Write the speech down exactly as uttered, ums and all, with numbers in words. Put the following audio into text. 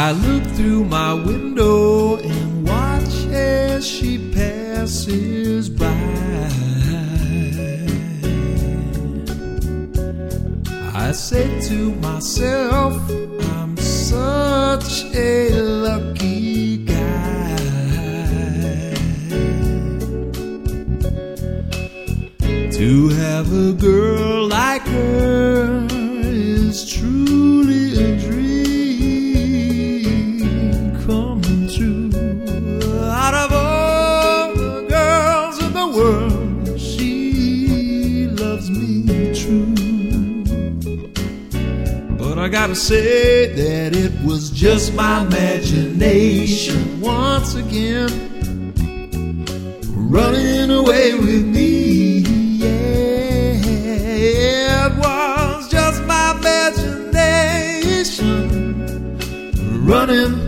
I look through my window and watch as she passes by. I say to myself, I'm such a lucky guy to have a girl like her. Is truly a dream come true. Out of all the girls in the world, she loves me true. But I gotta say that it was just my imagination once again running away with me. Yeah, it was just my imagination running